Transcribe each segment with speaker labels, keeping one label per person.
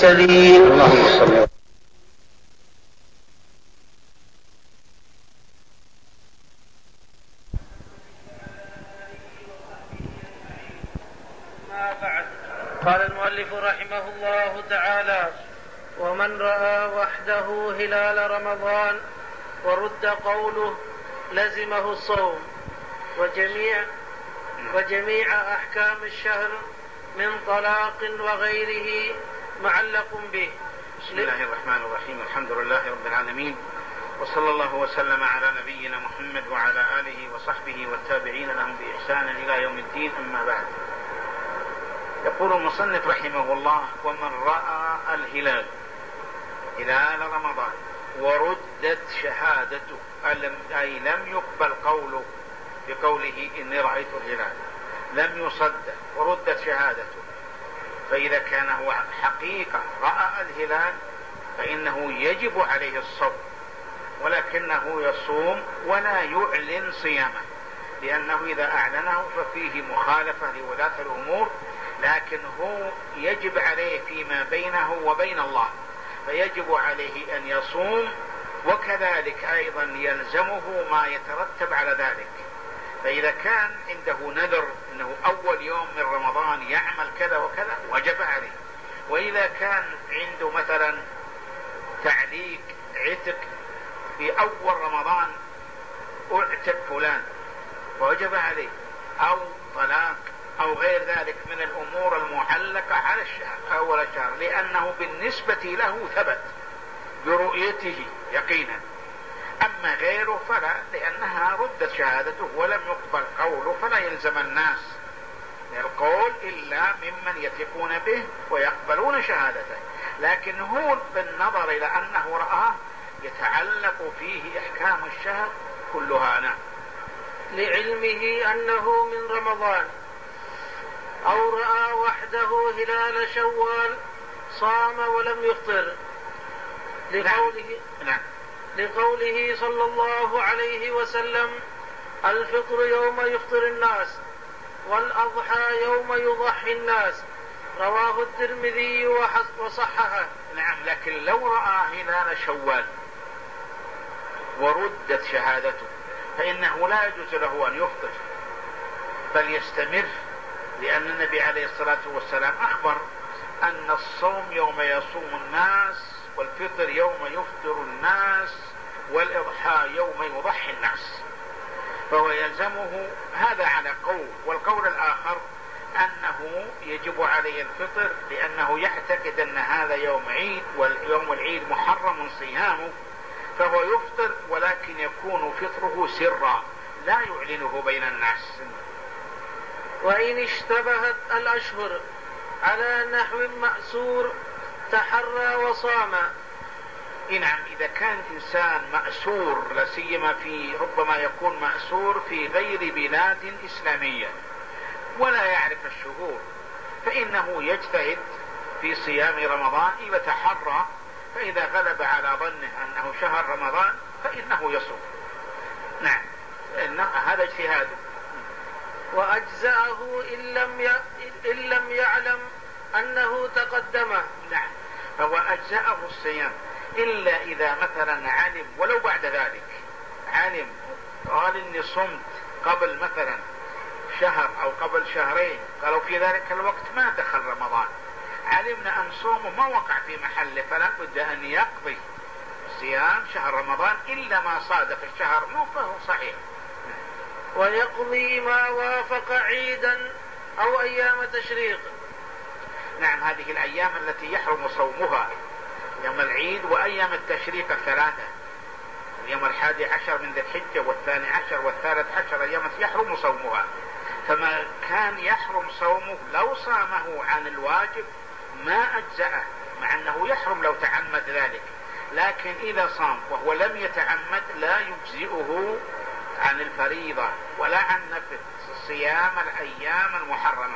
Speaker 1: المرسلين.
Speaker 2: اللهم صل.
Speaker 1: قال المؤلف رحمه الله تعالى: ومن رأى وحده هلال رمضان ورد قوله لزمه الصوم وجميع أحكام الشهر من طلاق وغيره معلق به.
Speaker 2: بسم الله الرحمن الرحيم. الحمد لله رب العالمين، وصلى الله وسلم على نبينا محمد وعلى آله وصحبه والتابعين لهم بإحسان إلى يوم الدين. أما بعد، يقول المصنف رحمه الله: ومن رأى الهلال هلال رمضان وردت شهادته، أي لم يقبل قوله بقوله إني رأيت الهلال، لم يصدق وردت شهادته، فإذا كان هو حقيقة رأى الهلال فإنه يجب عليه الصوم، ولكنه يصوم ولا يعلن صيامه، لأنه إذا أعلنه ففيه مخالفة لولاة الأمور، لكن هو يجب عليه فيما بينه وبين الله، فيجب عليه أن يصوم، وكذلك أيضا يلزمه ما يترتب على ذلك. فإذا كان عنده نذر أنه أول يوم من رمضان يعمل كذا وكذا وجب عليه، وإذا كان عنده مثلا تعليق عتق في أول رمضان اعتق فلان وجب عليه، أو طلاق أو غير ذلك من الأمور المعلقة على الشهر أول الشهر، لأنه بالنسبة له ثبت برؤيته يقينا. أما غيره فلا، لأنها ردت شهادته ولم يقبل قوله، فلا يلزم الناس القول إلا ممن يثقون به ويقبلون شهادته، لكن هو بالنظر إلى أنه رآه يتعلق فيه إحكام الشهر كلها. نعم.
Speaker 1: لعلمه أنه من رمضان، أو رأى وحده هلال شوال صام ولم يفطر، لقوله صلى الله عليه وسلم: الفطر يوم يفطر الناس، والأضحى يوم يضحي الناس، رواه الترمذي وصححه.
Speaker 2: نعم. لكن لو رأى هلال شوال وردت شهادته فإنه لا يجوز له أن يفطر، بل يستمر، لأن النبي عليه الصلاة والسلام أخبر أن الصوم يوم يصوم الناس، والفطر يوم يفطر الناس، والإضحى يوم يضحي الناس، فهو يلزمه هذا على قول. والقول الآخر أنه يجب عليه الفطر، لأنه يعتقد أن هذا يوم عيد، واليوم العيد محرم صيامه، فهو يفطر، ولكن يكون فطره سرا لا يعلنه بين الناس.
Speaker 1: وإن اشتبهت الأشهر على نحو مأسور تحرى وصام.
Speaker 2: نعم. إذا كان إنسان مأسور، لسيما في ربما يكون مأسور في غير بلاد إسلامية ولا يعرف الشهور، فإنه يجتهد في صيام رمضان إذا تحرى، فإذا غلب على ظنه أنه شهر رمضان فإنه يصوم. نعم. هذا اجتهاده.
Speaker 1: وأجزأه إن لم يعلم أنه تقدمه.
Speaker 2: نعم. فهو أجزأه الصيام، إلا إذا مثلا علم، ولو بعد ذلك علم قال إني صمت قبل مثلا شهر أو قبل شهرين، قالوا في ذلك الوقت ما دخل رمضان، علمنا أن صومه ما وقع في محله، فلا بد أن يقضي صيام شهر رمضان إلا ما صادف الشهر، فهو صحيح.
Speaker 1: ويقضي ما وافق عيدا أو أيام تشريق.
Speaker 2: نعم. هذه الأيام التي يحرم صومها، يوم العيد وأيام التشريق الثلاثة، اليوم 11 من ذي الحجة، والثاني عشر، والثالث عشر، أيام يحرم صومها. فما كان يحرم صومه لو صامه عن الواجب ما أجزأه، مع أنه يحرم لو تعمد ذلك، لكن إذا صام وهو لم يتعمد لا يجزئه عن الفريضة ولا عن نفل صيام الأيام المحرمة.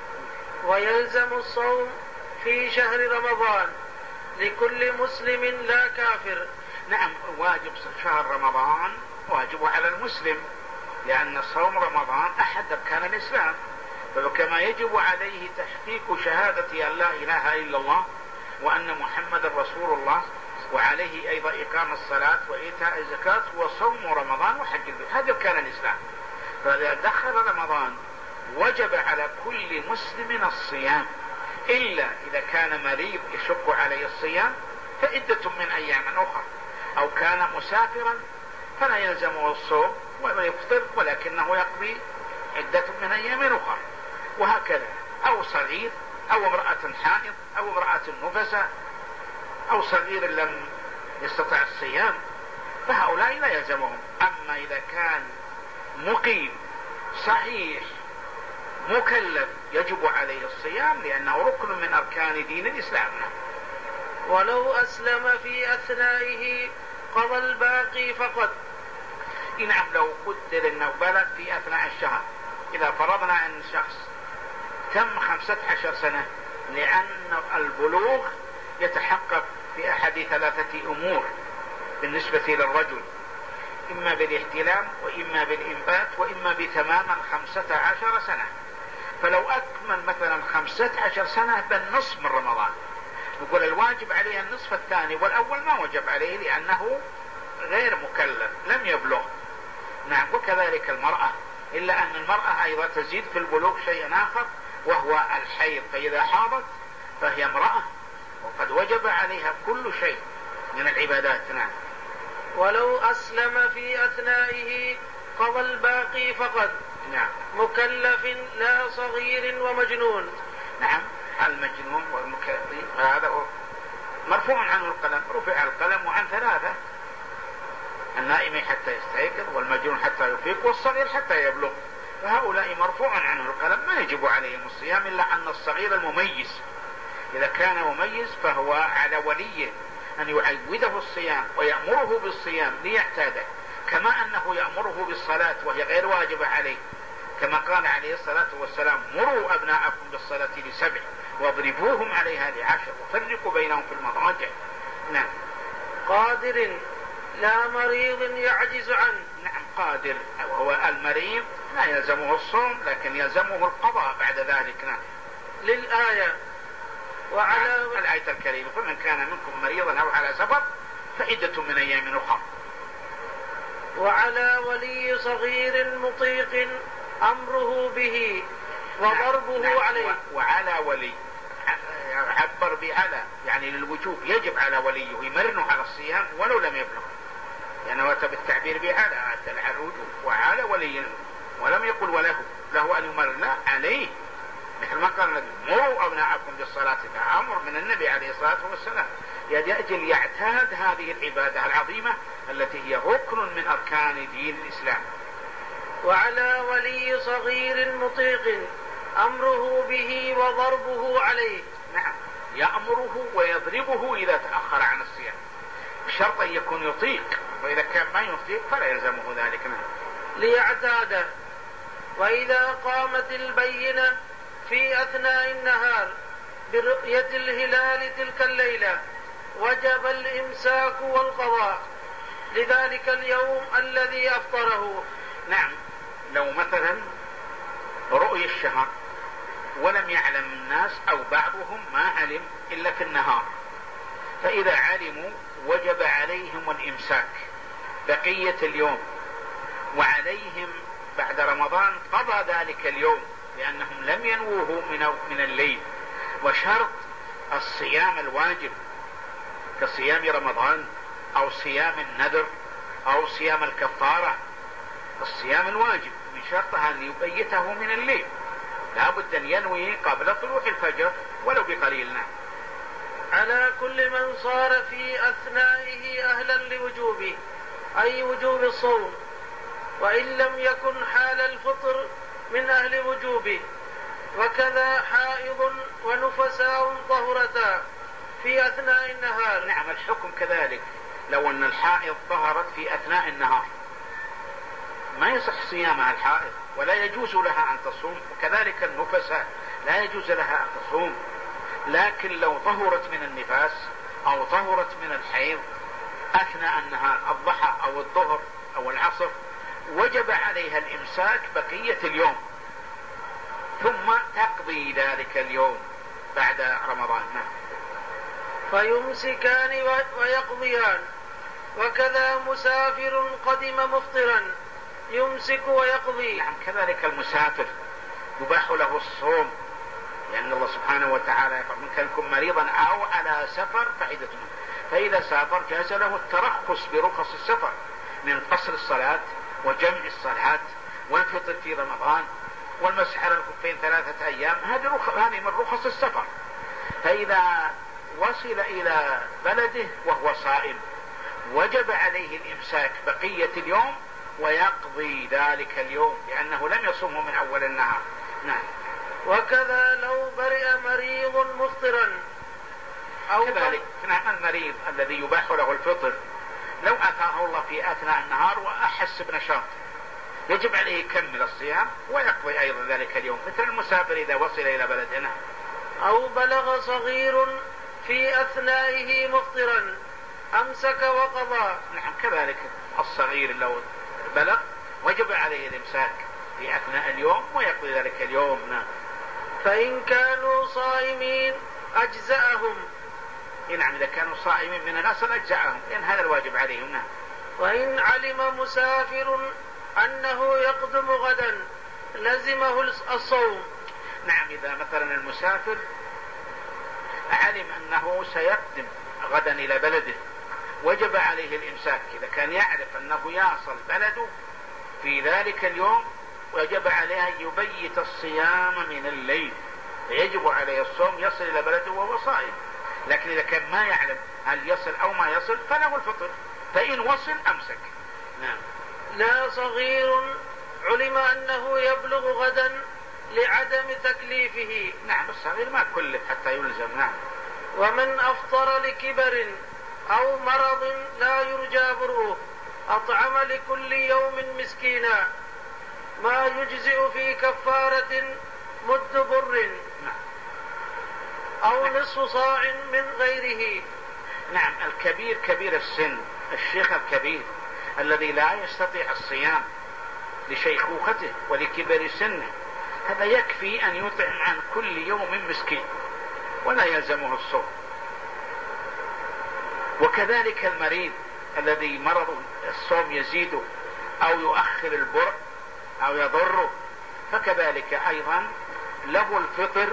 Speaker 1: ويلزم الصوم في شهر رمضان لكل مسلم لا كافر.
Speaker 2: نعم. واجب شهر رمضان واجب على المسلم، لأن صوم رمضان أحد أركان الإسلام، فكما يجب عليه تحقيق شهادة أن لا إله إلا الله وأن محمد رسول الله، وعليه أيضا إقام الصلاة وإيتاء الزكاة وصوم رمضان وحج البيت. هذا كان الإسلام. فإذا دخل رمضان وجب على كل مسلم الصيام، إلا إذا كان مريض يشق عليه الصيام فعدة من أيام أخرى، أو كان مسافرا فلا يلزمه الصوم ويفطر ولكنه يقضي عدة من أيام أخرى، وهكذا. أو صغير، أو امرأة حائض، أو امرأة نفساء، أو صغير لم يستطع الصيام، فهؤلاء لا يلزمهم. أما إذا كان مقيم صحيح مكلف يجب عليه الصيام، لأنه ركن من أركان دين الإسلام.
Speaker 1: ولو أسلم في أثنائه قضى الباقي فقط.
Speaker 2: نعم، لو قدر أنه بلغ في أثناء الشهر، إذا فرضنا أن شخص تم 15 سنة، لأن البلوغ يتحقق في أحد 3 أمور بالنسبة للرجل، إما بالاحتلام وإما بالإنبات وإما بتمام 15 سنة. فلو أكمل مثلا 15 سنة بالنصف من رمضان، نقول الواجب عليه النصف الثاني، والأول ما وجب عليه لأنه غير مكلف لم يبلغ. نعم، وكذلك المرأة، إلا أن المرأة أيضا تزيد في البلوغ شيء آخر وهو الحيض، فإذا حاضت فهي امرأة وقد وجب عليها كل شيء من العبادات. نعم.
Speaker 1: ولو أسلم في أثنائه قضى الباقي فقط.
Speaker 2: نعم.
Speaker 1: مكلف لا صغير ومجنون.
Speaker 2: نعم، المجنون والمكلف هذا مرفوع عنه القلم، رفع القلم عن 3: النائم حتى يستيقظ، والمجنون حتى يفيق، والصغير حتى يبلغ. فهؤلاء مرفوع عنه القلم، ما يجب عليهم الصيام، إلا أن الصغير المميز إذا كان مميز فهو على وليه أن يعوده الصيام ويأمره بالصيام ليعتاده، كما أنه يأمره بالصلاة وهي غير واجبة عليه، كما قال عليه الصلاة والسلام: مروا أبناءكم بالصلاة ل7 واضربوهم عليها ل10 وفرقوا بينهم في المضاجع. نعم.
Speaker 1: قادر لا مريض يعجز عنه.
Speaker 2: نعم، قادر، وهو المريض لا يلزمه الصوم لكن يلزمه القضاء بعد ذلك. نعم.
Speaker 1: للآية وعلى
Speaker 2: الآية الكريمة: فمن كان منكم مريضا أو على سفر فعدة من أيام أخرى.
Speaker 1: وعلى ولي صغير مطيق أمره به وضربه. نعم. عليه.
Speaker 2: وعلى ولي، عبر بعلى يعني للوجوب، يجب على وليه يمرنه على الصيام ولو لم يبلغ، لأنه أتى بالتعبير بعلى أدل على الوجوب. وعلى ولي، ولم يقل له أن يمر، لا، عليه، مثل ما قال النبي: مروا أبناءكم بالصلاة. ده أمر من النبي عليه الصلاة والسلام لأجل يعتاد هذه العبادة العظيمة التي هي ركن من أركان دين الإسلام.
Speaker 1: وعلى ولي صغير مطيق أمره به وضربه عليه.
Speaker 2: نعم، يأمره ويضربه إذا تأخر عن الصيام، بشرط أن يكون يطيق، وإذا كان ما يطيق فلا يلزمه ذلك. نعم.
Speaker 1: ليعتاده. وإذا قامت البينة في أثناء النهار برؤية الهلال تلك الليلة وجب الإمساك والقضاء لذلك اليوم الذي أفطره.
Speaker 2: نعم، لو مثلا رؤي الشهر ولم يعلم الناس أو بعضهم ما علم إلا في النهار، فإذا علموا وجب عليهم الإمساك بقية اليوم، وعليهم بعد رمضان قضى ذلك اليوم لأنهم لم ينووه من الليل. وشرط الصيام الواجب كصيام رمضان أو صيام النذر أو صيام الكفارة، الصيام الواجب من شرطها أن يبيته من الليل، لا بد أن ينوي قبل طلوع الفجر ولو بقليل.
Speaker 1: على كل من صار في أثنائه أهلا لوجوبه، أي وجوب الصوم، وإن لم يكن حال الفطر من أهل وجوبه. وكذا حائض ونفساء طهرتا في أثناء النهار.
Speaker 2: نعم، الحكم كذلك. لو أن الحائض ظهرت في أثناء النهار ما يصح صيامها الحائض ولا يجوز لها أن تصوم، وكذلك النفساء لا يجوز لها أن تصوم. لكن لو ظهرت من النفاس أو ظهرت من الحيض أثناء النهار، الضحى أو الظهر أو العصر، وجب عليها الإمساك بقية اليوم ثم تقضي ذلك اليوم بعد رمضان.
Speaker 1: فيمسكان ويقضيان. وكذا مسافر قدم مفطرا يمسك ويقضي.
Speaker 2: نعم كذلك المسافر يباح له الصوم، لأن الله سبحانه وتعالى يقول من كان يكون مريضا أو على سفر فعدة منه، فإذا سافر جاز له الترخص برخص السفر من قصر الصلاة وجمع الصلاة والفطر في رمضان والمسح على الخفين 3 أيام، هذه من رخص السفر. فإذا وصل إلى بلده وهو صائم وجب عليه الإمساك بقية اليوم ويقضي ذلك اليوم لأنه لم يصومه من أول النهار. نعم.
Speaker 1: وكذا لو برئ مريض مفطرا أو
Speaker 2: كذلك نعم المريض الذي يباح له الفطر لو أتاه الله في أثناء النهار وأحس بنشاط يجب عليه يكمل الصيام ويقضي أيضا ذلك اليوم، مثل المسافر إذا وصل إلى بلدنا.
Speaker 1: أو بلغ صغير في أثنائه مفطرا أمسك وقضى.
Speaker 2: نعم كذلك الصغير لو بلغ وجب عليه الإمساك في أثناء اليوم ويقضي ذلك اليوم. نعم.
Speaker 1: فإن كانوا صائمين أجزأهم.
Speaker 2: نعم إذا كانوا صائمين من الأصل أجزأهم لأن هذا الواجب عليهم. نعم.
Speaker 1: وإن علم مسافر أنه يقدم غدا لزمه الصوم.
Speaker 2: نعم إذا مثلا المسافر علم أنه سيقدم غدا إلى بلده وجب عليه الإمساك. إذا كان يعرف أنه يصل بلده في ذلك اليوم وجب عليه أن يبيت الصيام من الليل، يجب عليه الصوم يصل إلى بلده وهو صائم. لكن إذا كان ما يعلم هل يصل أو ما يصل فله الفطر، فإن وصل أمسك. نعم.
Speaker 1: لا صغير علم أنه يبلغ غدا لعدم تكليفه.
Speaker 2: نعم الصغير ما كلف حتى يلزم. نعم.
Speaker 1: ومن أفطر لكبر أو مرض لا يرجى برؤه أطعم لكل يوم مسكينا ما يجزئ في كفارة مد بر أو نصف صاع من غيره.
Speaker 2: نعم الكبير كبير السن، الشيخ الكبير الذي لا يستطيع الصيام لشيخوخته ولكبر سنه هذا يكفي أن يطعم عن كل يوم مسكين ولا يلزمه الصوم. وكذلك المريض الذي مرض الصوم يزيده أو يؤخر البرء أو يضره فكذلك أيضا له الفطر،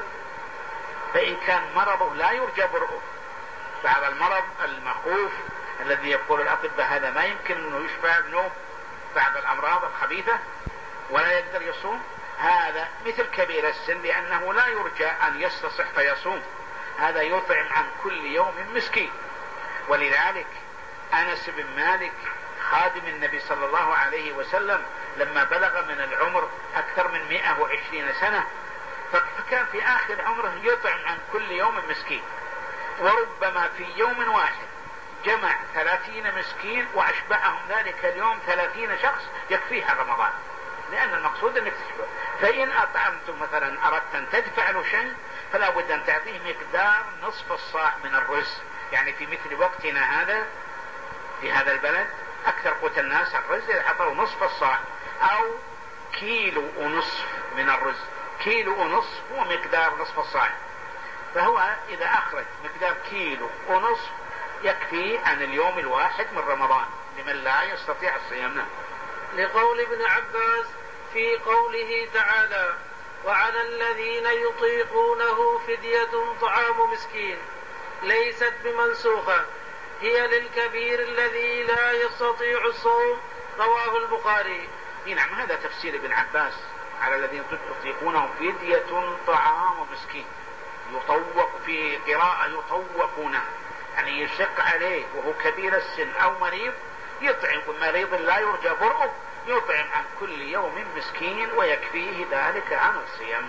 Speaker 2: فإن كان مرضه لا يرجى برؤه. بعد المرض المخوف الذي يقول الأطباء هذا ما يمكن أنه يشفى منه، بعض الأمراض الخبيثة ولا يقدر يصوم، هذا مثل كبير السن لأنه لا يرجى أن يستصح فيصوم، هذا يطعم عن كل يوم مسكين. ولذلك أنس بن مالك خادم النبي صلى الله عليه وسلم لما بلغ من العمر أكثر من 120 سنة فكان في آخر عمره يطعم عن كل يوم مسكين، وربما في يوم واحد جمع 30 مسكين وأشبعهم ذلك اليوم 30 شخص يكفيها رمضان، لأن المقصود أنك تشبع. فإن أطعمتم مثلا أردت أن تدفع له شيء فلا بد أن تعطيه مقدار نصف الصاع من الرز، يعني في مثل وقتنا هذا في هذا البلد أكثر قوت الناس الرز، إذا حطوا نصف الصاع أو كيلو ونصف من الرز، كيلو ونصف هو مقدار نصف الصاع، فهو إذا أخرج مقدار كيلو ونصف يكفي عن اليوم الواحد من رمضان لمن لا يستطيع الصيام.
Speaker 1: لقول ابن عباس في قوله تعالى وعلى الذين يطيقونه فدية طعام مسكين ليست بمنسوخة، هي للكبير الذي لا يستطيع الصوم، رواه البخاري.
Speaker 2: نعم هذا تفسير ابن عباس، على الذين يطيقونه فدية طعام مسكين، يطوق في قراءة يطوقونه، يعني يشق عليه وهو كبير السن أو مريض يطعم، مريض لا يرجى برؤه يطعم عن كل يوم مسكين ويكفيه ذلك عن الصيام.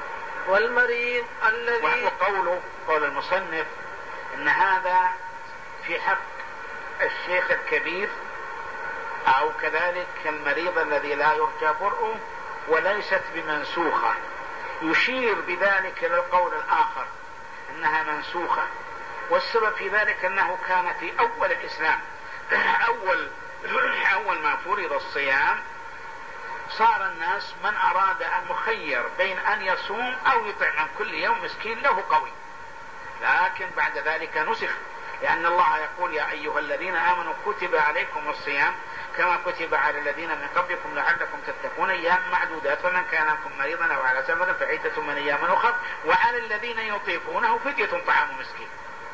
Speaker 1: والمريض الذي
Speaker 2: قول المصنف ان هذا في حق الشيخ الكبير او كذلك المريض الذي لا يرجى برؤه وليست بمنسوخة، يشير بذلك للقول الآخر انها منسوخة، والسبب في ذلك انه كان في اول الاسلام اول ما فرض الصيام صار الناس من اراد ان مخير بين ان يصوم او يطعم عن كل يوم مسكين له قوي، لكن بعد ذلك نسخ، لأن الله يقول يا أيها الذين آمنوا كتب عليكم الصيام كما كتب على الذين من قبلكم لعلكم تتقون أيام معدودات، فمن كان منكم مريضا أو على سفر فعدة من أيام أخر وعلى الذين يطيقونه فدية طعام مسكين.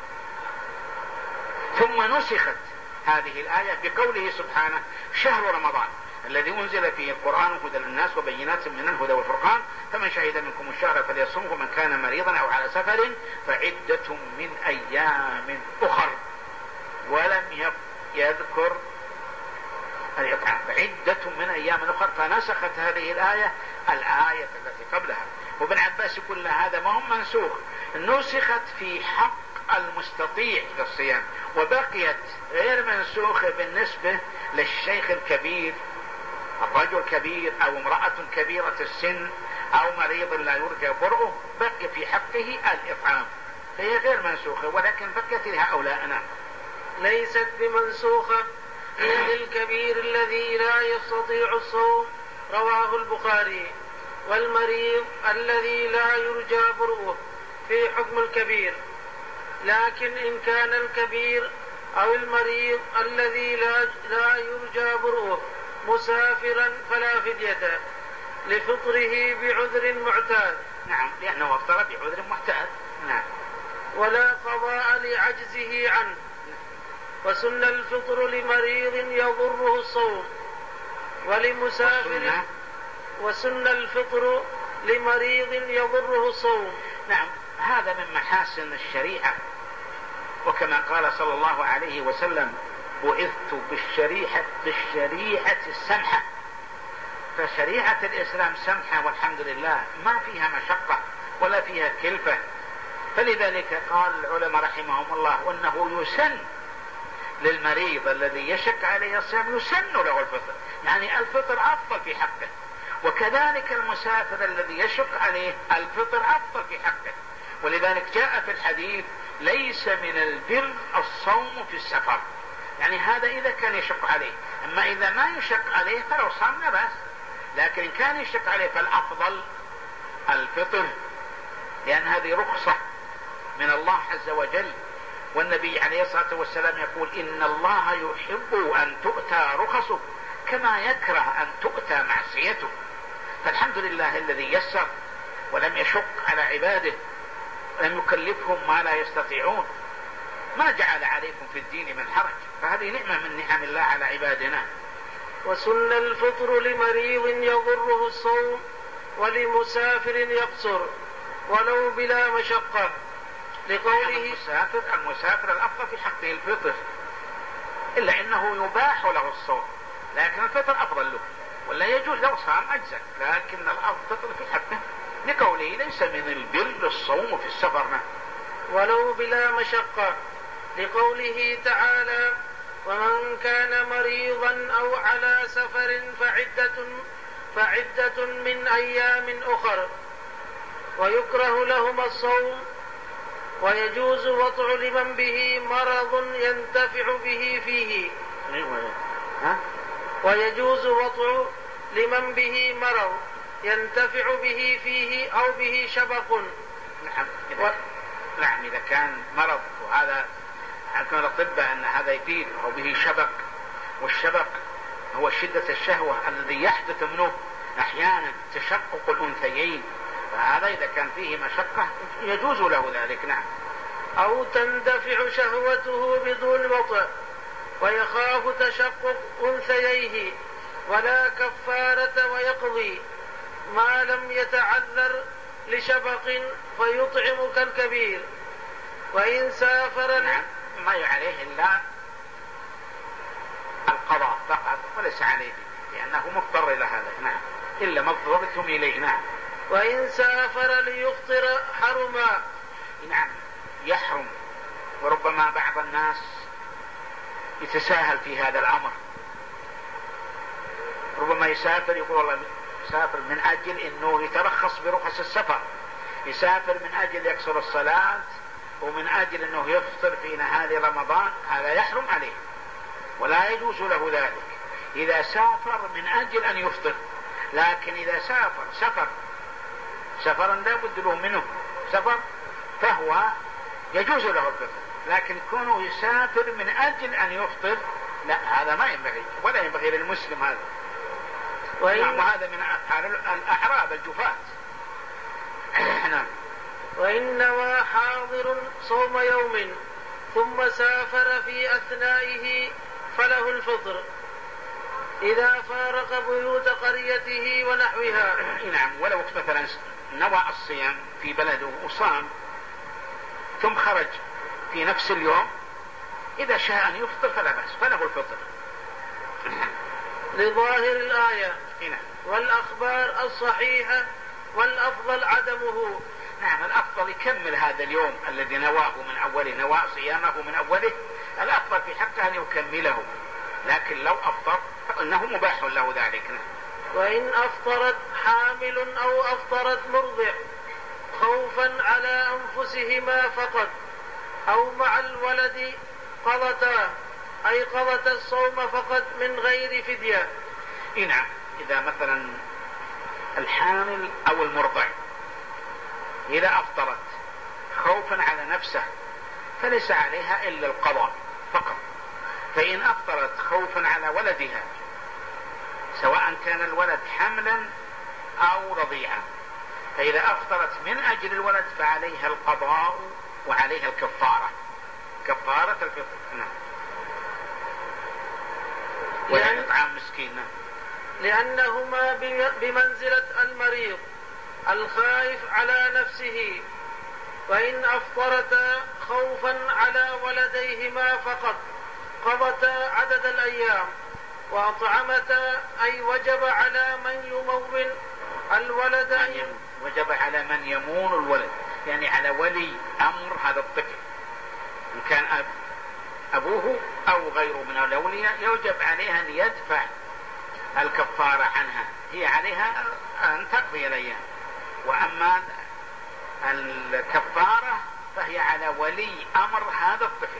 Speaker 2: ثم نسخت هذه الآية بقوله سبحانه شهر رمضان الذي أنزل فيه القرآن هدى للناس وبينات من الهدى والفرقان فمن شهد منكم الشهر فليصمه ومن كان مريضا أو على سفر فعدة من أيام أخر، ولم يذكر الإطعام، فعدة من أيام أخر، فنسخت هذه الآية التي قبلها. وابن عباس يقول هذا ما هم منسوخ، نسخت في حق المستطيع للصيام وبقيت غير منسوخة بالنسبة للشيخ الكبير، الرجل الكبير أو امرأة كبيرة السن أو مريض لا يرجى برؤه، بقي في حقه الإطعام، فهي غير منسوخة ولكن بقيت لهؤلاء. نعم.
Speaker 1: ليست بمنسوخة هي للكبير الذي لا يستطيع الصوم رواه البخاري، والمريض الذي لا يرجى برؤه في حكم الكبير، لكن إن كان الكبير أو المريض الذي لا يرجى برؤه مسافرا فلا فدية لفطره بعذر معتاد.
Speaker 2: نعم، لأنه افطر بعذر معتاد. نعم.
Speaker 1: ولا قضاء لعجزه عنه. وسن الفطر لمريض يضره الصوم ولمسافر وسن الفطر لمريض يضره الصوم.
Speaker 2: نعم، هذا من محاسن الشريعة، وكما قال صلى الله عليه وسلم بعثت بالشريعة السمحة، فشريعة الإسلام سمحة والحمد لله، ما فيها مشقة ولا فيها كلفة. فلذلك قال العلماء رحمهم الله وأنه يسن للمريض الذي يشق عليه الصيام يسن له الفطر، يعني الفطر أفضل في حقه، وكذلك المسافر الذي يشق عليه الفطر أفضل في حقه. ولذلك جاء في الحديث ليس من البر الصوم في السفر، يعني هذا إذا كان يشق عليه، أما إذا ما يشق عليه فلو صام لا بأس، لكن كان يشق عليه فالأفضل الفطر، لأن هذه رخصة من الله عز وجل. والنبي عليه الصلاة والسلام يقول إن الله يحب أن تؤتى رخصه كما يكره أن تؤتى معصيته. فالحمد لله الذي يسر ولم يشق على عباده ولم يكلفهم ما لا يستطيعون، ما جعل عليكم في الدين من حرج، فهذه نعمة من نعم الله على عبادنا.
Speaker 1: وسن الفطر لمريض يضره الصوم ولمسافر يقصر ولو بلا مشقة لقوله
Speaker 2: المسافر الأفضل في حقه الفطر، إلا إنه يباح له الصوم، لكن الفطر أفضل له، ولا يجوز لو صام أجزاء، لكن الأفضل في حقه لقوله ليس من البر الصوم في السفر.
Speaker 1: ولو بلا مشقة لقوله تعالى ومن كان مريضا أو على سفر فعدة من أيام أخر. ويكره لهما الصوم ويجوز وضع لمن به مرض ينتفع به فيه. ويجوز وضع لمن به مرض ينتفع به فيه أو به شبق.
Speaker 2: نعم، إذا كان مرض، وهذا حكم الأطباء أن هذا يفيد، أو به شبق، والشبق هو شدة الشهوة الذي يحدث منه أحيانا تشقق الأنثيين، فهذا إذا كان فيه مشقة يجوز له ذلك. نعم.
Speaker 1: أو تندفع شهوته بدون وطئ ويخاف تشقق أنثييه ولا كفارة ويقضي ما لم يتعذر لشبق فيطعم كالكبير. وإن سافر
Speaker 2: نعم، ما عليه إلا القضاء فقط وليس عليه، لأنه مضطر إلى هذا. نعم، إلا ما اضطررتم إليه. نعم.
Speaker 1: وإن سافر ليفطر حرما.
Speaker 2: نعم، يحرم، وربما بعض الناس يتساهل في هذا الأمر، ربما يسافر يقول والله يسافر من أجل أنه يترخص برخص السفر، يسافر من أجل يكسر الصلاة ومن أجل أنه يفطر في نهار رمضان، هذا يحرم عليه ولا يجوز له ذلك إذا سافر من أجل أن يفطر. لكن إذا سافر سفرا لا بد له منه سفر، فهو يجوز له الفطر، لكن كونه يسافر من أجل أن يفطر لا، هذا ما ينبغي ولا ينبغي للمسلم هذا. وهذا من أفعال الأعراب الجفاة. نعم.
Speaker 1: وإن نوى حاضر صوم يوم ثم سافر في أثنائه فله الفطر إذا فارق بيوت قريته ونحوها.
Speaker 2: نعم. ولو مثلا نوى الصيام في بلده وصام ثم خرج في نفس اليوم، إذا شاء أن يفطر فلا بأس، فله الفطر
Speaker 1: لظاهر الآية
Speaker 2: هنا
Speaker 1: والأخبار الصحيحة، والأفضل عدمه.
Speaker 2: نعم. الأفضل يكمل هذا اليوم الذي نواه من أوله، نوى صيامه من أوله، الأفضل في حقه أن يكمله، لكن لو أفطر فإنه مباح له ذلك.
Speaker 1: وإن أفطرت حامل أو أفطرت مرضع خوفا على أنفسهما فقط أو مع الولد قضتا، أي قضت الصوم فقط من غير فدية.
Speaker 2: نعم. إذا مثلا الحامل أو المرضع إذا أفطرت خوفا على نفسه فليس عليها إلا القضاء فقط. فإن أفطرت خوفا على ولدها سواء كان الولد حملا أو رضيعا، فإذا أفطرت من أجل الولد فعليها القضاء وعليها الكفارة، كفارة الفطر. نعم. وعلى إطعام مسكين.
Speaker 1: لأنهما بمنزلة المريض الخائف على نفسه. وإن أفطرتا خوفا على ولديهما فقط قضتا عدد الأيام وأطعمتا، أي وجب على من يمون الولد،
Speaker 2: وجب على من يمون الولد، يعني على ولي أمر هذا الطفل إن كان أبوه أو غيره من الأولياء، يوجب عليها أن يدفع الكفارة عنها، هي عليها أن تقضي الأيام. وأما الكفارة فهي على ولي أمر هذا الطفل.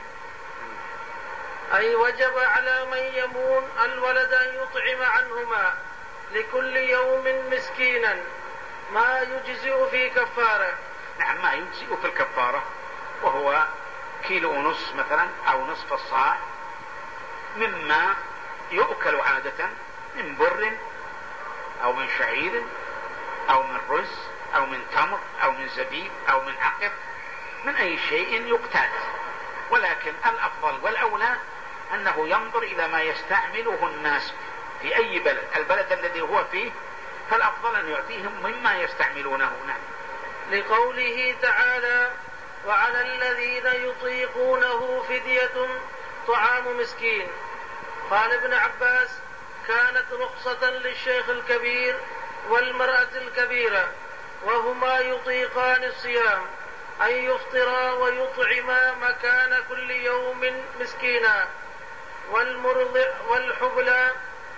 Speaker 1: أي وجب على من يمون الولد أن يطعم عنهما لكل يوم مسكينا ما يجزئ في كفارة.
Speaker 2: نعم. ما يجزئ في الكفارة وهو كيلو ونصف مثلا أو نصف الصاع مما يؤكل عادة من بر أو من شعير أو من رز أو من تمر أو من زبيب أو من عقب، من أي شيء يقتات. ولكن الأفضل والأولى أنه ينظر إلى ما يستعمله الناس في أي بلد، البلد الذي هو فيه، فالأفضل أن يعطيهم مما يستعملونه. نعم.
Speaker 1: لقوله تعالى: وعلى الذين يطيقونه فدية طعام مسكين. قال ابن عباس: كانت رخصة للشيخ الكبير والمرأة الكبيرة وهما يطيقان الصيام أن يفطرا ويطعما مكان كل يوم مسكينا. والمرضع والحبلى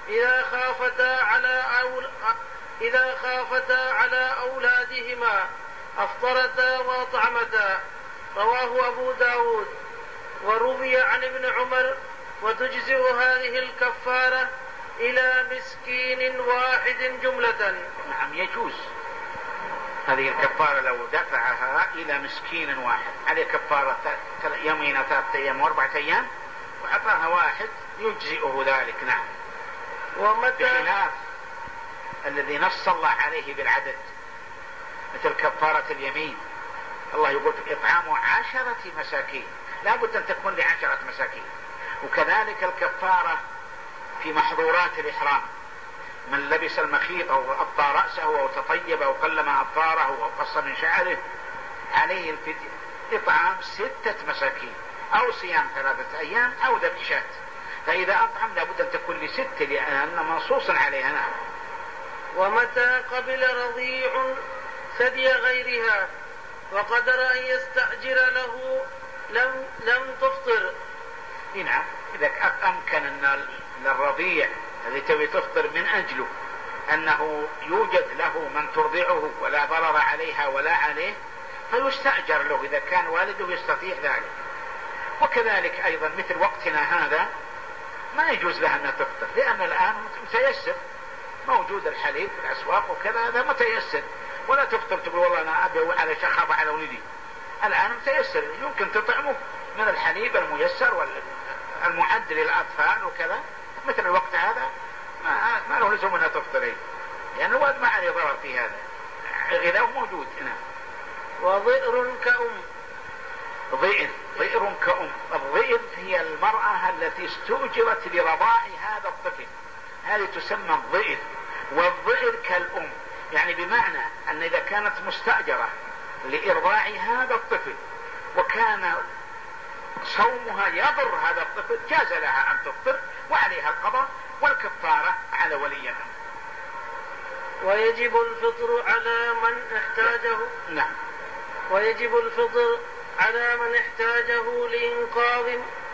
Speaker 1: إذا خافتا على أولادهما أفطرتا وأطعمتا. رواه أبو داود. وروي عن ابن عمر: وتجزئ هذه الكفارة إلى مسكين واحد جملة.
Speaker 2: نعم. يجوز هذه الكفارة لو دفعها إلى مسكين واحد، عليه كفارة يومين أو 3 أيام و4 أيام، وأعطاها واحد يجزئه ذلك. نعم. بخلاف الذي نص الله عليه بالعدد مثل كفارة اليمين، الله يقول إطعام 10 مساكين، لا بد أن تكون ل10 مساكين. وكذلك الكفارة في محظورات الإحرام، من لبس المخيط أو أبطى رأسه أو تطيب أو قلم أظفاره أو قص من شعره عليه الفدية إطعام 6 مساكين أو صيام 3 أيام أو ذبح شاة. فإذا أطعم لابد أن تكون ل6 لأن منصوص عليها. نعم.
Speaker 1: ومتى قبل رضيع ثدي غيرها وقدر أن يستأجر له لم تفطر.
Speaker 2: نعم. إذا أمكن أن الرضيع الذي تبي تفطر من أجله أنه يوجد له من ترضعه ولا ضرر عليها ولا عليه فيستأجر له إذا كان والده يستطيع ذلك. وكذلك أيضا مثل وقتنا هذا ما يجوز لها أن تفطر، لأن الآن متيسر موجود الحليب في الأسواق وكذا، هذا متيسر، ولا تفطر تقول والله أنا أبي على شخص على ولدي، الآن متيسر، يمكن تطعمه من الحليب الميسر والمعد للأطفال وكذا، مثل الوقت هذا ما له لزوم أنها تفطرين، يعني الواد ما عليه ضرر في هذا، غذاء موجود هنا.
Speaker 1: وضئر كأم.
Speaker 2: ضئر كأم. الضئر هي المرأة التي استؤجرت لرضاع هذا الطفل، هذه تسمى الضئر. والضئر كالأم، يعني بمعنى أن إذا كانت مستأجرة لإرضاع هذا الطفل وكان صومها يضر هذا الطفل جاز لها أن تفطر، وعليها القضاء والكفارة على ولي الأمر.
Speaker 1: ويجب الفطر على من احتاجه.
Speaker 2: نعم.
Speaker 1: ويجب الفطر على من احتاجه لإنقاذ.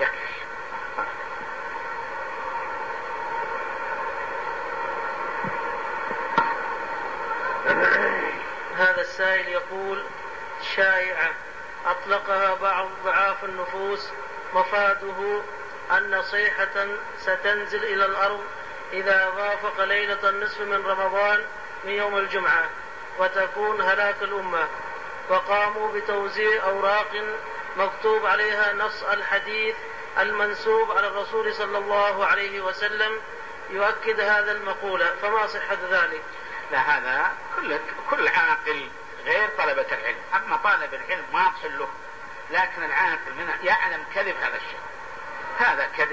Speaker 1: هذا السائل يقول: شائعة أطلقها بعض ضعاف النفوس، مفاده أن صيحة ستنزل إلى الأرض إذا وافق ليلة النصف من رمضان من يوم الجمعة، وتكون هلاك الأمة. وقاموا بتوزيع أوراق مكتوب عليها نص الحديث المنسوب على الرسول صلى الله عليه وسلم يؤكد هذا المقولة، فما صحة ذلك؟
Speaker 2: لا، هذا كل عاقل غير طلبة العلم. أما طالب العلم ما تصله، لكن العاقل منه يعلم كذب هذا الشيء، هذا كذب.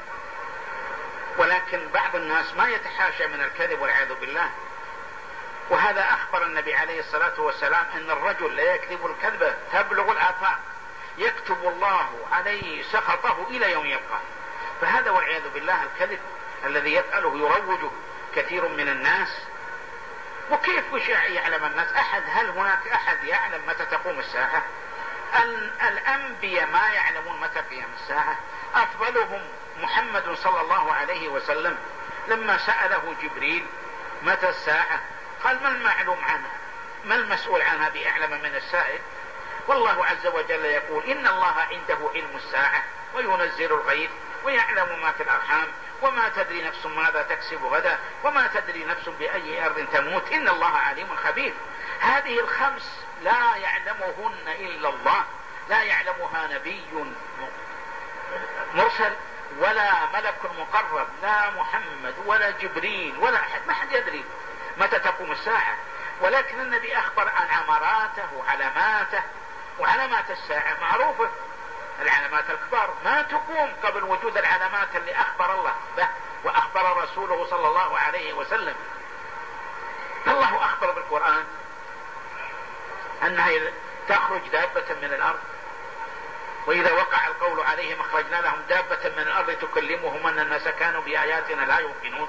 Speaker 2: ولكن بعض الناس ما يتحاشى من الكذب والعياذ بالله. وهذا أخبر النبي عليه الصلاة والسلام أن الرجل لا يكذب الكذبة تبلغ الآفاق، يكتب الله عليه سخطه إلى يوم يبقى. فهذا والعياذ بالله الكذب الذي يفعله يروجه كثير من الناس. وكيف وش يعلم الناس؟ هل هناك أحد يعلم متى تقوم الساعة؟ الأنبياء ما يعلمون متى قيام الساعة. أفضلهم محمد صلى الله عليه وسلم لما سأله جبريل متى الساعة قال: ما المعلوم عنها؟ ما المسؤول عنها بأعلم من السائل؟ والله عز وجل يقول: إن الله عنده علم الساعة وينزل الغيث ويعلم ما في الأرحام وما تدري نفس ماذا تكسب غدا وما تدري نفس بأي أرض تموت إن الله عليم خبير. هذه الخمس لا يعلمهن إلا الله، لا يعلمها نبي مرسل ولا ملك مقرب، لا محمد ولا جبريل ولا أحد، ما حد يدري متى تقوم الساعة. ولكن النبي أخبر عن عمراته وعلاماته، وعلامات الساعة معروفة، العلامات الكبار ما تقوم قبل وجود العلامات اللي أخبر الله به وأخبر رسوله صلى الله عليه وسلم. الله أخبر بالقرآن أنها تخرج دابة من الأرض، وإذا وقع القول عليهم أخرجنا لهم دابة من الأرض تكلمهم أن الناس كانوا بآياتنا لا يوقنون.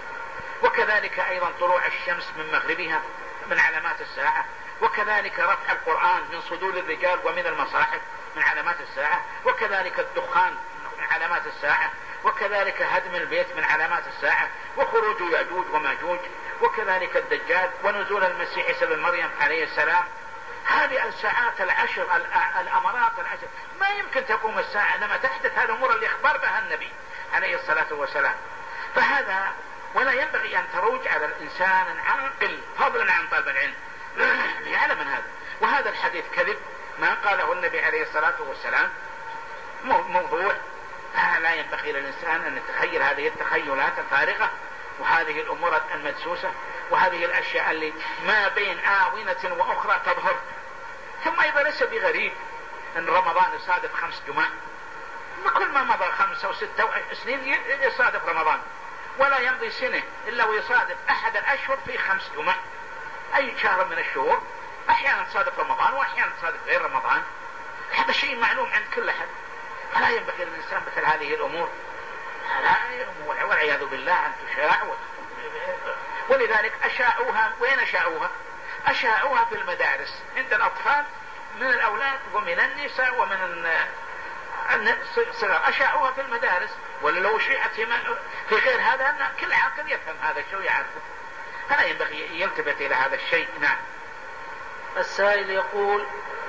Speaker 2: وكذلك أيضا طلوع الشمس من مغربها من علامات الساعة، وكذلك رفع القرآن من صدور الرجال ومن المصاحف من علامات الساعة، وكذلك الدخان من علامات الساعة، وكذلك هدم البيت من علامات الساعة، وخروج يأجوج وماجوج، وكذلك الدجال، ونزول المسيح عيسى بن مريم عليه السلام. هذه الساعات العشر، الأمارات العشر، ما يمكن تقوم الساعة لما تحدث هذه الأمور اللي أخبر بها النبي عليه الصلاة والسلام. فهذا ولا ينبغي أن تروج على الإنسان العاقل فضلا عن طالب العلم يعلم من هذا. وهذا الحديث كذب، ما قاله النبي عليه الصلاة والسلام موضوع. لا ينبغي للإنسان أن يتخيل هذه التخيلات الفارغة وهذه الأمور المدسوسة وهذه الأشياء اللي ما بين آونة وأخرى تظهر. ثم أيضا ليس بغريب أن رمضان يصادف 5 جمع، كل ما مضى 5 أو 6 سنين يصادف رمضان، ولا يمضي سنة إلا ويصادف أحد الأشهر في 5 جمع. أي شهر من الشهور أحيانا تصادف رمضان وأحيانا تصادف غير رمضان، هذا شيء معلوم عند كل أحد. فلا ينبغي للإنسان مثل هذه الأمور والعياذ بالله أن تشاع. ولذلك أشاعوها. وين أشاعوها؟ أشاعوها في المدارس عند الأطفال من الأولاد ومن النساء ومن الصغار، أشاعوها في المدارس. ولو شيعت في غير هذا أن كل عاقل يفهم هذا الشيء يعرفه، فلا ينبغي يلتفت إلى هذا الشيء. نعم.
Speaker 1: السائل يقول: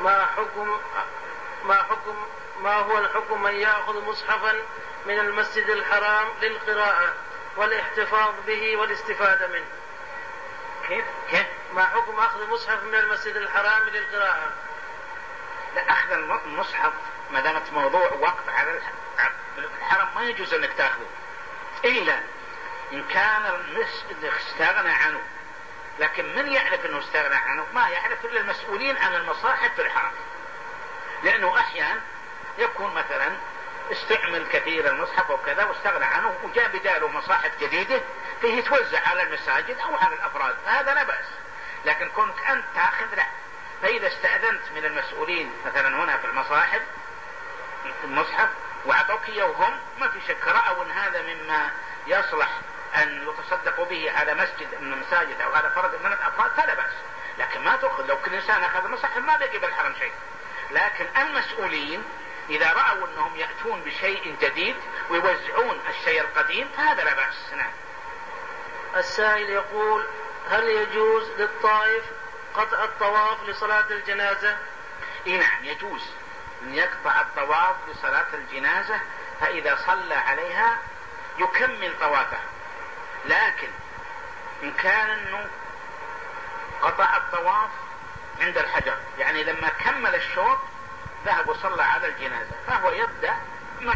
Speaker 1: ما هو الحكم من يأخذ مصحفا من المسجد الحرام للقراءة والاحتفاظ به والاستفادة منه؟
Speaker 2: كيف؟
Speaker 1: ما حكم أخذ مصحف من المسجد الحرام للقراءة؟
Speaker 2: أخذ المصحف ما دامت موضوع وقف على الحرم ما يجوز أنك تأخذه إلا إن كان المسجد استغنى عنه. لكن من يعرف أنه استغنى عنه؟ ما يعرف إلا المسؤولين عن المصاحف في الحرم، لأنه أحيانا يكون مثلا استعمل كثير المصحف وكذا واستغنى عنه وجاء بداله مصاحف جديدة فيه توزع على المساجد أو على الأفراد، هذا لا بأس. لكن كونك أنت تأخذ لا. فإذا استأذنت من المسؤولين مثلا هنا في المصاحف المصحف وأعطوك إياه وهم ما في شك رأوا أن هذا مما يصلح أن يتصدقوا به على مسجد من المساجد أو على فرد من الأفراد فلا بأس. لكن ما تأخذ، لو كل إنسان أخذ المصحف ما بقي بالحرم شيء. لكن المسؤولين إذا رأوا أنهم يأتون بشيء جديد ويوزعون الشيء القديم فهذا لا بأس. نعم.
Speaker 1: السائل يقول: هل يجوز للطائف قطع الطواف لصلاة الجنازة؟
Speaker 2: نعم يجوز أن يقطع الطواف لصلاة الجنازة، فإذا صلى عليها يكمل طوافه. لكن إن كان أنه قطع الطواف عند الحجر، يعني لما كمل الشوط ذهب وصلى على الجنازة، فهو يبدأ مع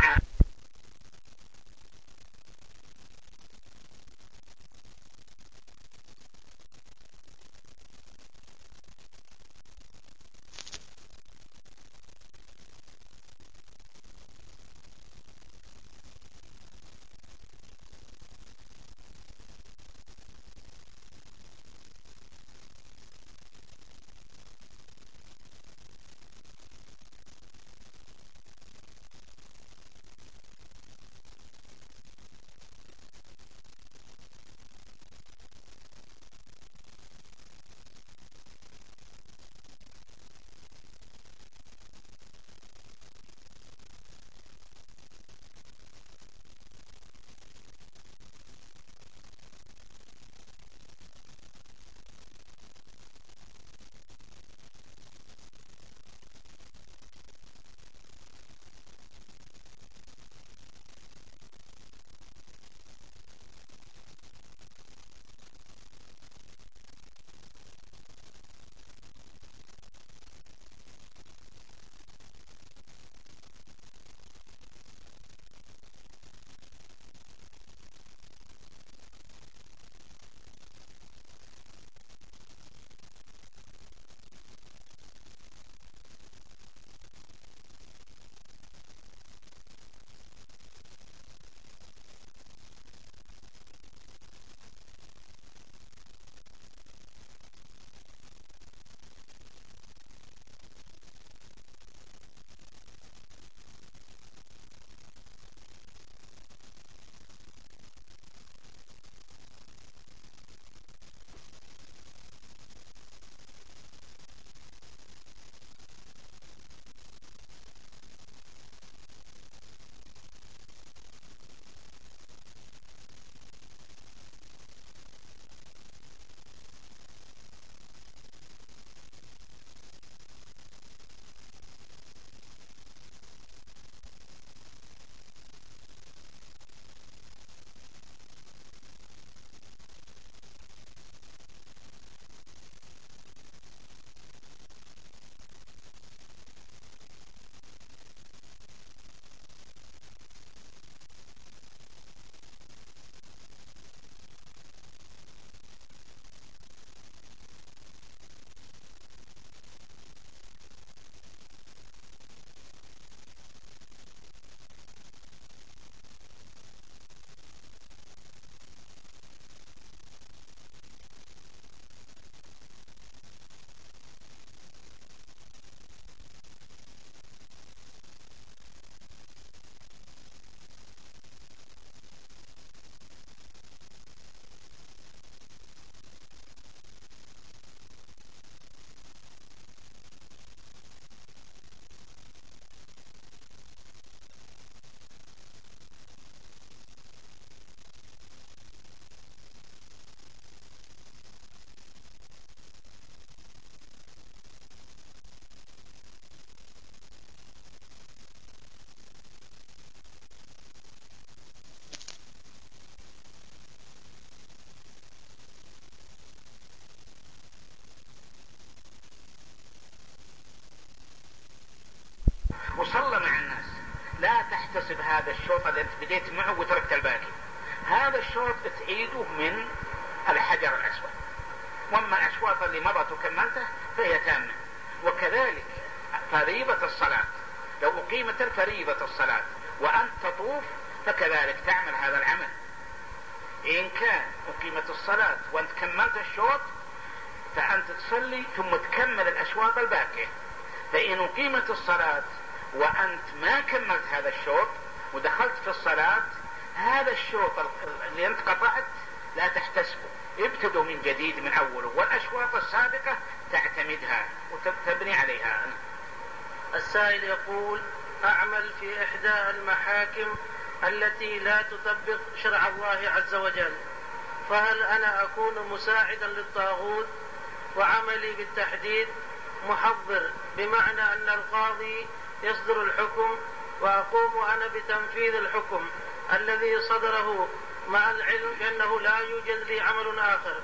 Speaker 2: تحتسب هذا الشوط اللي انت بديت معه وتركت الباقي. هذا الشوط تعيده من الحجر الأسود، واما الاشواط اللي مضت وكملته فهي تامة. وكذلك فريضة الصلاة، لو اقيمت الفريضة الصلاة وانت تطوف فكذلك تعمل هذا العمل. ان كان اقيمت الصلاة وانت كملت الشوط فانت تصلي ثم تكمل الاشواط الباقية. فان اقيمت الصلاة وانت ما كملت هذا الشوط ودخلت في الصلاة، هذا الشوط اللي انت قطعت لا تحتسبه، ابتدوا من جديد من أوله، والأشواط السابقة تعتمدها وتبني عليها.
Speaker 1: السائل يقول: أعمل في إحدى المحاكم التي لا تطبق شرع الله عز وجل، فهل أنا أكون مساعدا للطاغوت وعملي بالتحديد محضر، بمعنى أن القاضي يصدر الحكم وأقوم أنا بتنفيذ الحكم الذي صدره مع العلم بأنه لا يوجد لي عمل آخر؟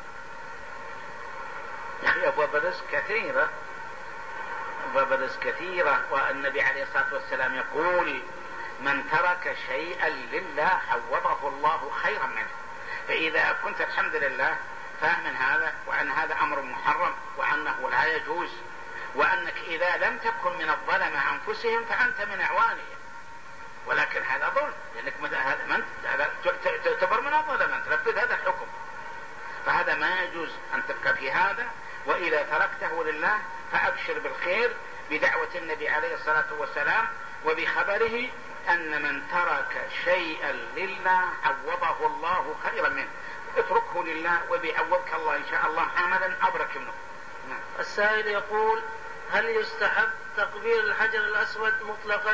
Speaker 2: أبواب الرزق كثيرة، أبواب الرزق كثيرة، والنبي عليه الصلاة والسلام يقول: من ترك شيئا لله عوضه الله خيرا منه. فإذا كنت الحمد لله فاهم من هذا وأن هذا أمر محرم وأنه لا يجوز، وأنك إذا لم تكن من الظلمة أنفسهم فأنت من أعوانهم، ولكن هذا ظلم، لأنك تعتبر من الظلم أن تنفذ هذا الحكم، فهذا ما يجوز أن تبقى في هذا. وإذا تركته لله فأبشر بالخير بدعوة النبي عليه الصلاة والسلام وبخبره أن من ترك شيئا لله عوضه الله خيرا منه. اتركه لله وبيعوضك الله إن شاء الله عملا أبرك منه.
Speaker 1: السائل يقول: هل يستحب تقبيل الحجر الأسود مطلقا؟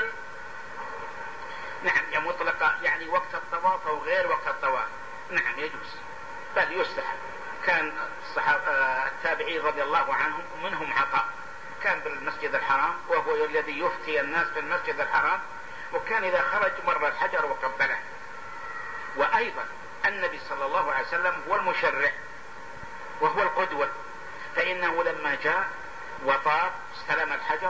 Speaker 2: نعم، يا مطلقة، يعني وقت الطواف أو غير وقت الطواف، نعم يجوز، بل يستحب. كان التابعين رضي الله عنهم ومنهم عطاء كان بالمسجد الحرام وهو الذي يفتي الناس في المسجد الحرام، وكان إذا خرج مر الحجر وقبله. وأيضا النبي صلى الله عليه وسلم هو المشرع وهو القدوة، فإنه لما جاء وطاف استلم الحجر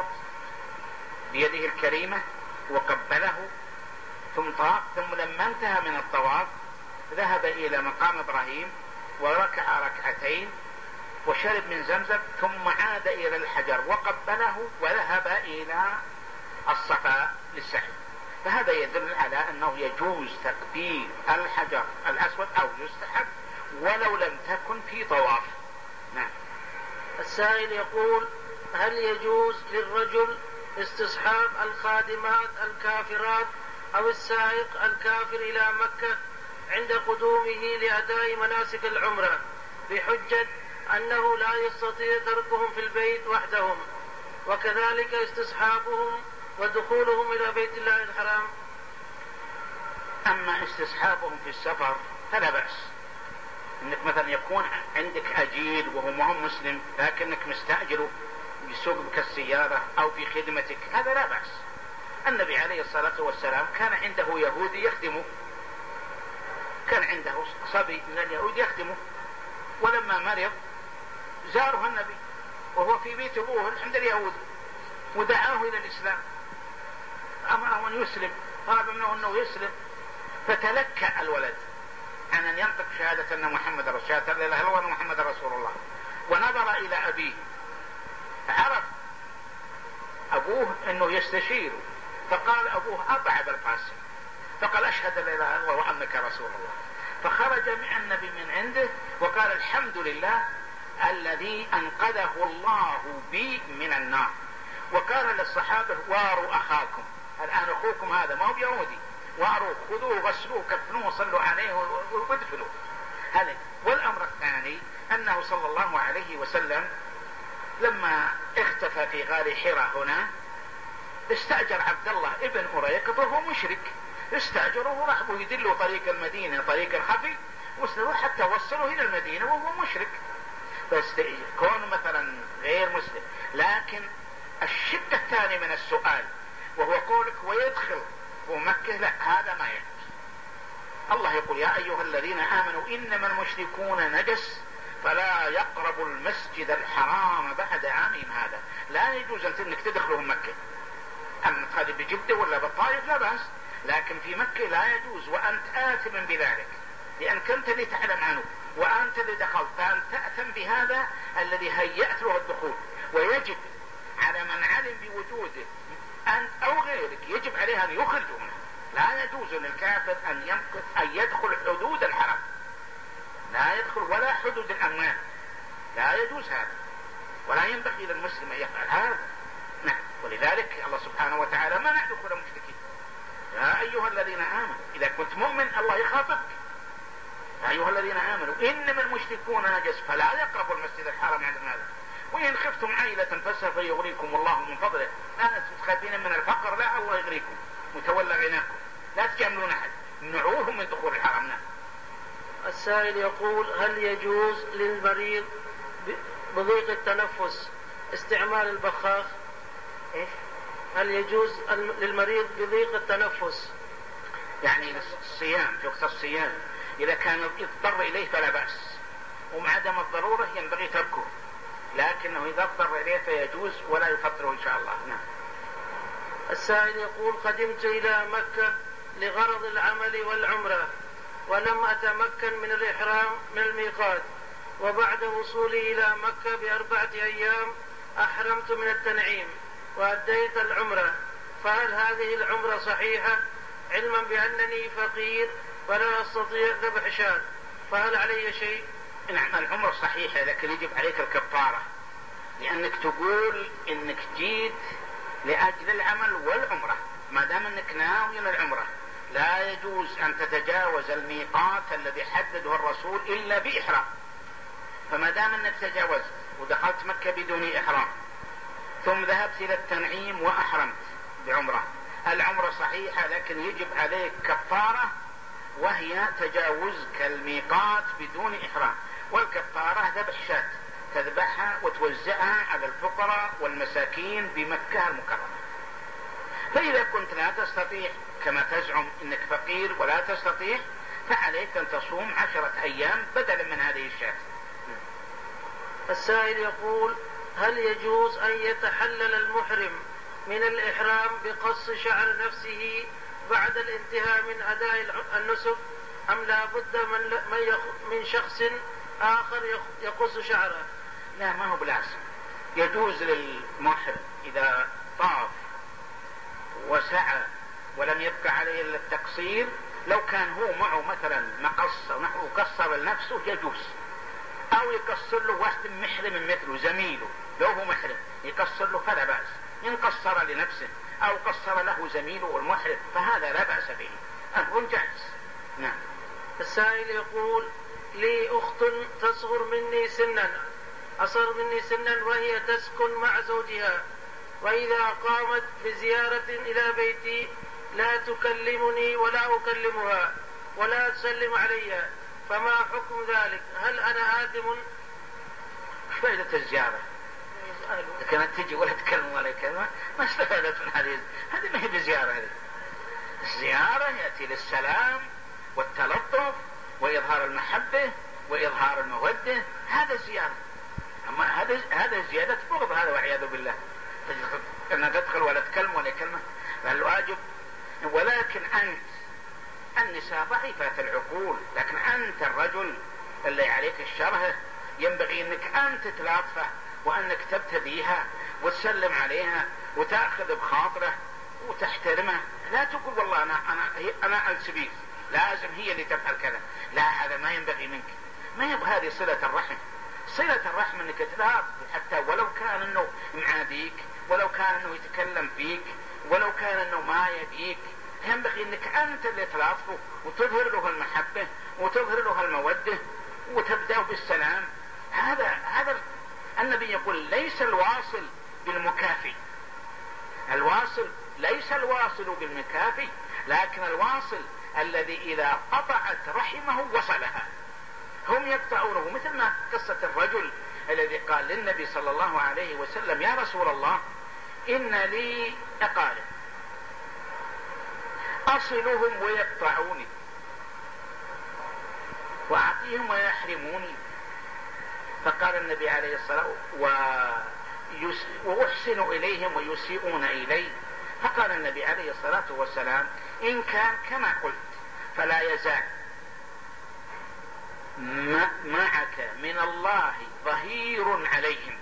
Speaker 2: بيده الكريمة وقبله ثم طاف، ثم لما انتهى من الطواف ذهب إلى مقام إبراهيم وركع ركعتين وشرب من زمزم، ثم عاد إلى الحجر وقبله وذهب إلى الصفا للسعي. فهذا يدل على أنه يجوز تقبيل الحجر الأسود أو يستحب ولو لم تكن في طواف. نعم.
Speaker 1: السائل يقول: هل يجوز للرجل استصحاب الخادمات الكافرات أو السائق الكافر إلى مكة عند قدومه لأداء مناسك العمرة بحجة أنه لا يستطيع تركهم في البيت وحدهم، وكذلك استصحابهم ودخولهم إلى بيت الله الحرام؟
Speaker 2: أما استصحابهم في السفر فلا بأس، انك مثلا يكون عندك أجير وهو مهم مسلم لكنك مستأجره يسوق بك السيارة أو في خدمتك، هذا لا بأس. النبي عليه الصلاة والسلام كان عنده يهودي يخدمه، كان عنده صبي من اليهود يخدمه، ولما مرض زاره النبي وهو في بيت أبوه عند اليهود ودعاه إلى الإسلام، أمره أن يسلم، طلب منه أنه يسلم، فتلكأ الولد عن أن ينطق شهادة أن محمد رسول الله، لا إله إلا الله محمد رسول الله، ونظر إلى أبيه عرف أبوه أنه يستشيره، فقال أبوه أطع بالقاسم، فقال أشهد لا إله إلا الله وأنك رسول الله، فخرج مع النبي من عنده وقال: الحمد لله الذي أنقذه الله بي من النار. وقال للصحابة: واروا أخاكم، الآن أخوكم هذا ما هو يهودي، واروا، خذوه غسلوه كفنوه وصلوا عليه وادفنوه. هذا. والأمر الثاني أنه صلى الله عليه وسلم لما اختفى في غار حراء هنا استأجر عبد الله ابن أريقط وهو مشرك، استأجره ورحبوا يدلوا طريق المدينة طريق الخفي وصلوا حتى وصلوا إلى المدينة وهو مشرك، بس كونه مثلا غير مسلم. لكن الشق الثاني من السؤال وهو قولك ويدخل ومكة، لا، هذا ما يجوز. الله يقول: يا أيها الذين آمنوا إنما المشركون نجس فلا يقربوا المسجد الحرام بعد عامهم هذا. لا يجوز أنك تدخلهم مكة، أما تخلي بجدة ولا بالطائف لا بأس، لكن في مكة لا يجوز، وأنت آثم بذلك لأنك أنت اللي تعلم عنه وأنت اللي دخلت، فأنت تأثم بهذا الذي هيأت له الدخول. ويجب على من علم بوجوده أنت أو غيرك يجب عليه أن يخرجه منه. لا يجوز للكافر أن يدخل حدود الحرم، لا يدخل ولا حدود الأموال، لا يجوز هذا، ولا ينبغي للمسلم أن يفعل هذا. نعم. ولذلك الله سبحانه وتعالى منع دخول المشركين. يا أيها الذين آمنوا، إذا كنت مؤمن الله يخاطبك، يا أيها الذين آمنوا إنما المشركون نجس فلا يقربوا المسجد الحرام عند هذا، وإن خفتم عيلة فسوف يغنيكم الله من فضله. لا تخافين من الفقر، لا الله يغنيكم وتولى غناكم، لا تجاملون أحد، منعوهم من دخول الحرم.
Speaker 1: السائل يقول: هل يجوز للمريض بضيق التنفس استعمال البخاخ؟ هل يجوز للمريض بضيق التنفس
Speaker 2: يعني الصيام في وقت الصيام إذا كان يضطر إليه فلا بأس، ومع عدم الضرورة ينبغي تركه، لكنه إذا اضطر إليه فيجوز ولا يفطره إن شاء الله. نعم.
Speaker 1: السائل يقول: قدمت إلى مكة لغرض العمل والعمرة ولم أتمكن من الإحرام من الميقات، وبعد وصولي إلى مكة ب4 أيام أحرمت من التنعيم وأديت العمرة، فهل هذه العمرة صحيحة علما بأنني فقير ولا أستطيع ذبح شاة، فهل علي شيء؟
Speaker 2: نعم العمرة صحيحة، لكن يجب عليك الكفارة، لأنك تقول إنك جيت لأجل العمل والعمرة، ما دام إنك ناوي العمرة لا يجوز أن تتجاوز الميقات الذي حدده الرسول إلا بإحرام. فما دام أنك تجاوزت ودخلت مكة بدون إحرام ثم ذهبت إلى التنعيم وأحرمت بعمرة، العمرة صحيحة، لكن يجب عليك كفارة وهي تجاوزك الميقات بدون إحرام، والكفارة ذبح شاة تذبحها وتوزعها على الفقراء والمساكين بمكة المكرمة. فإذا كنت لا تستطيع كما تزعم إنك فقير ولا تستطيع فعليك أن تصوم 10 أيام بدلا من هذه الشاة.
Speaker 1: السائل يقول: هل يجوز أن يتحلل المحرم من الإحرام بقص شعر نفسه بعد الانتهاء من أداء النسك، أم لا بد من شخص آخر يقص شعره؟
Speaker 2: لا، ما هو بلازم. يجوز للمحرم إذا طاف وسعى ولم يبقى عليه إلا التقصير، لو كان هو معه مثلا مقص أو نحو قصر لنفسه يجوز، أو يقصر له واحد محرم مثله زميله، لو هو محرم يقصر له فلا بأس، إن قصر لنفسه أو قصر له زميله المحرم فهذا لا بأس به، أمر جائز. نعم.
Speaker 1: السائل يقول: لي أخت أصغر مني سنا وهي تسكن مع زوجها، وإذا قامت بزيارة إلى بيتي لا تكلمني ولا أكلمها ولا تسلم علي، فما حكم ذلك؟ هل أنا آثم؟
Speaker 2: ايش فائدة الزيارة؟ إذا كانت تجي ولا تكلم ولا كلمة ما استفادت من هذه ما هي بزيارة. هذه الزيارة يأتي للسلام والتلطف وإظهار المحبة وإظهار المودة، هذا زيارة. أما هذا زيادة بغض، هذا والعياذ بالله، أن تدخل ولا تكلم ولا كلمة، فالواجب. ولكن أنت النساء ضعيفات العقول، لكن أنت الرجل اللي عليك الشرح ينبغي أنك أنت تلاطفه وأنك تبتديها وتسلم عليها وتأخذ بخاطره وتحترمه، لا تقول والله أنا السبيل لازم هي اللي تفعل كذا، لا، هذا ما ينبغي منك، ما يبغى. هذه صلة الرحم. صلة الرحم أنك تلاطف، حتى ولو كان أنه معاديك، ولو كان أنه يتكلم فيك، ولو كان أنه ما يبيك، ينبغي أنك أنت اللي تلاطفه وتظهر له المحبة وتظهر له المودة وتبدأ بالسلام. هذا النبي يقول: ليس الواصل بالمكافي، الواصل ليس الواصل بالمكافي، لكن الواصل الذي إذا قطعت رحمه وصلها. هم يقطعونه، مثل ما قصة الرجل الذي قال للنبي صلى الله عليه وسلم: يا رسول الله إن لي أقارب أصلهم ويقطعوني وأعطيهم ويحرموني. فقال النبي عليه الصلاة والسلام: وأحسن إليهم ويسيئون إلي، فقال النبي عليه الصلاة والسلام: إن كان كما قلت فلا يزال معك من الله ظهير عليهم.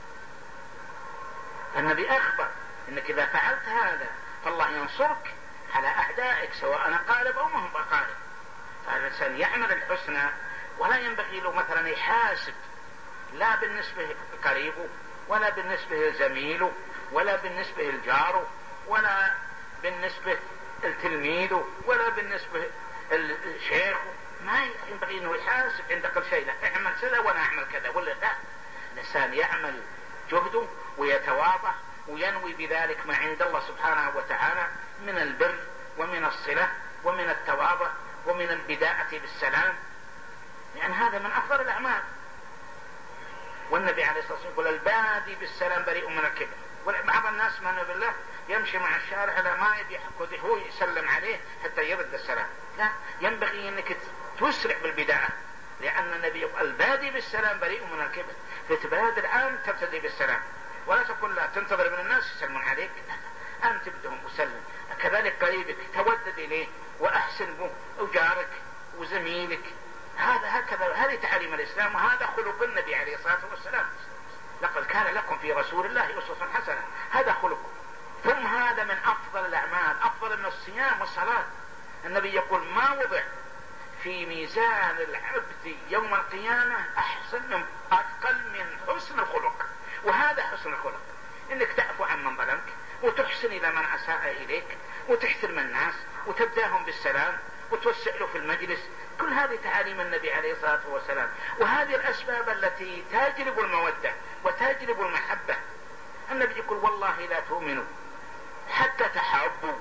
Speaker 2: النبي أخبر أنك إذا فعلت هذا فالله ينصرك على أعدائك سواء أقارب أو ما هم أقارب. فالإنسان يعمل الحسنى ولا ينبغي له مثلا يحاسب لا بالنسبة لقريبه ولا بالنسبة لزميله ولا بالنسبة لجاره ولا بالنسبة لتلميذه ولا بالنسبة لشيخه. ما ينبغي انه يحاسب عند كل شيء، لا اعمل كذا وانا اعمل كذا ولا لا. الانسان يعمل جهده ويتواضع وينوي بذلك ما عند الله سبحانه وتعالى من البر ومن الصلة ومن التواضع ومن البداءة بالسلام، لأن هذا من أفضل الأعمال. والنبي عليه الصلاة والسلام يقول: البادي بالسلام بريء من الكبر. وبعض الناس من بالله يمشي مع الشارع على ما يبي هو يسلم عليه حتى يرد السلام. لا، ينبغي أنك تسرع بالبداءة، لأن النبي يقول: البادي بالسلام بريء من الكبر. فتبادر أن تبتدي بالسلام، ولا تقول لا تنتظر من الناس يسلمون عليك، أن تبدهم وسلم. كذلك قريبك تودد إليه وأحسن به، وجارك وزميلك. هذه تعاليم الإسلام، وهذا خلق النبي عليه الصلاة والسلام. لقد كان لكم في رسول الله أسوة حسنة، هذا خلقه. ثم هذا من أفضل الأعمال، أفضل من الصيام والصلاة. النبي يقول: ما وضع في ميزان العبد يوم القيامة أثقل من حسن الخلق. وهذا حسن الخلق، إنك تعفو عن من ظلمك وتحسن إلى من أساء إليك وتحترم الناس وتبداهم بالسلام وتوسع له في المجلس. كل هذه تعاليم النبي عليه الصلاة والسلام، وهذه الأسباب التي تجلب المودة وتجلب المحبة. النبي يقول: والله لا تؤمنوا حتى تحابوا.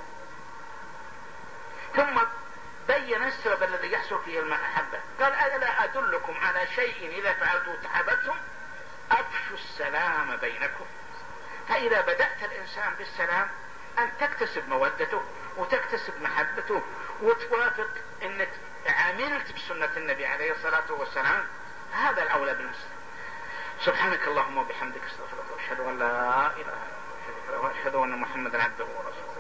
Speaker 2: ثم بين السبب الذي يحصل فيه المحبة، قال: ألا أدلكم على شيء إذا فعلتوا تحاببتم؟ أفشوا السلام بينكم. فإذا بدأت الإنسان بالسلام أن تكتسب مودته وتكتسب محبته وتوافق أنك عملت بسنة النبي عليه الصلاة والسلام. هذا الأولى بالمسلم. سبحانك اللهم وبحمدك، استغفرك واشهد أن لا إله إلا أنت واشهد أن محمدا عبده ورسوله.